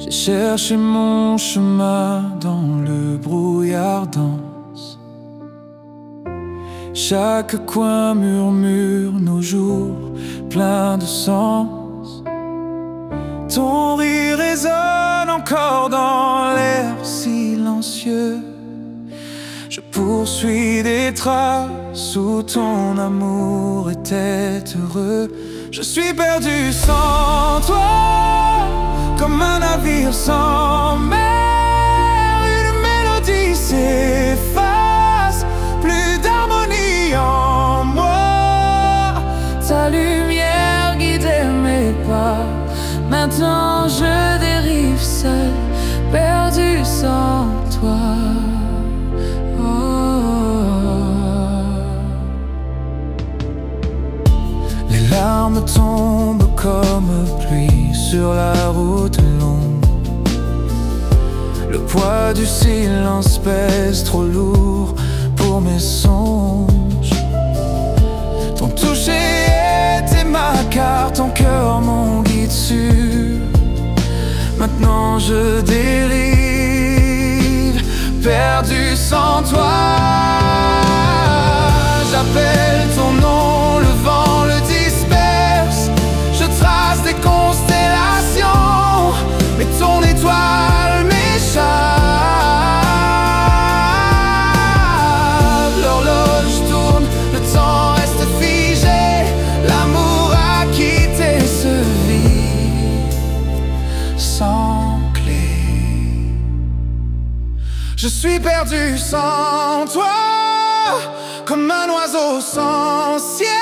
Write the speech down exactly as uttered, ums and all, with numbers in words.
J'ai cherché mon chemin dans le brouillard dense. Chaque coin murmure nos jours pleins de sens. Ton rire résonne encore dans l'air silencieux. Je poursuis des traces où ton amour était heureux. Je suis perdu sans toi, comme un navire sans mer. Une mélodie s'efface, plus d'harmonie en moi. Ta lumière guidait mes pas. Maintenant je dérive seul, perdu sans toi. Les larmes tombent comme pluie sur la route longue. Le poids du silence pèse trop lourd pour mes songes. Ton toucher était ma carte, ton cœur mon guide sûr. Maintenant je dérive, perdu sans toi. J'appelle ton nom, le vent le disperse. Je trace des constellations, mais ton étoile m'échappe. L'horloge tourne, le temps reste figé. L'amour a quitté ce vide sans clé. Je suis perdu sans toi, comme un oiseau sans ciel.